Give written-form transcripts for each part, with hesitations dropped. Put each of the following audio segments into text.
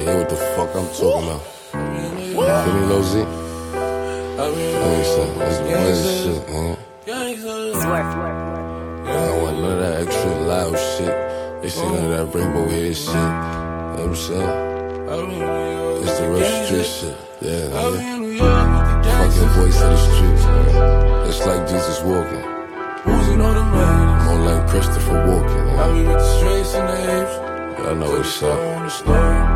hear what the fuck I'm talking about. Feel me, Lil Z? That's the winning shit, man. I don't want none of that extra loud shit. They see none of that rainbow head shit. You know what I'm saying? It's the real street shit. Yeah, man. Fucking voice of the streets, man. It's like Jesus walking. More like Christopher Walken. I know what's up.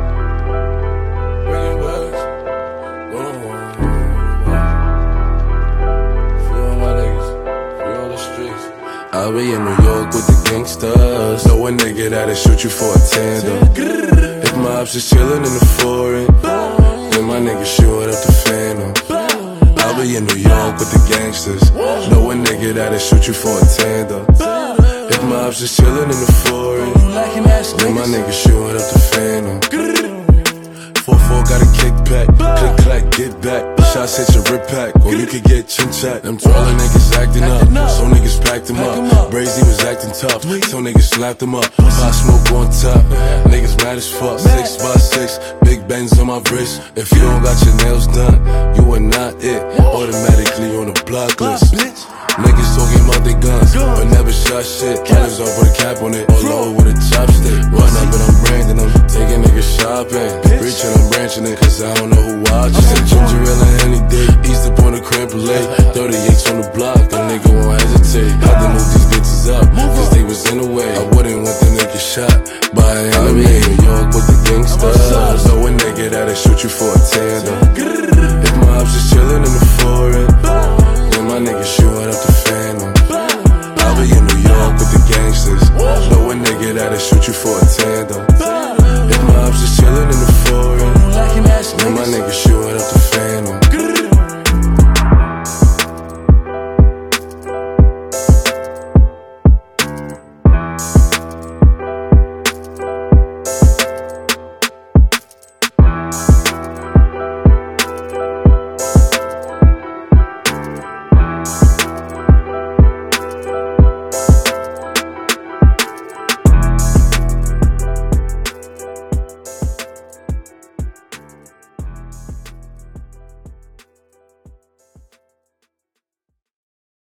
I'll be in New York with the gangsters. Know a nigga that'll shoot you for a tandem. If my ops is chillin' in the foreign, then my nigga shoot up the phantom. I'll be in New York with the gangsters. Know a nigga that'll shoot you for a tandem. If my ops is chillin' in the foreign, then my nigga shoot up the phantom. 4-4 got a kickback, click clack, get back. Shots hit your rip pack, or you could get chin chat. Them twirling niggas acting up, so niggas packed them up. Brazy was acting tough, so niggas slapped them up. Pop smoke on top, niggas mad as fuck. 6x6, big bangs on my wrist. If you don't got your nails done, you are not it. Automatically on the block list. Niggas talking about their guns, but never shot shit. Killers off with a cap on it, or low with a chopstick. Run up and I'm branding them, taking niggas shopping. Preaching, I'm branching it, cause I don't know who watches. Ginger ale and any day, ease the point of cramp late. 38s on the block, a nigga won't hesitate. Had to move these bitches up, cause they was in the way. I wouldn't want the nigga shot by an enemy. In New York with the gangsters. Know a nigga that'll shoot you for a tandem. If my ops is chillin' in the foreign, then my nigga shooting up the phantom. I'll be in New York with the gangsters. Know a nigga that'll shoot you for a tandem. If my ops is chillin' in the foreign, then my nigga shooting up the phantom.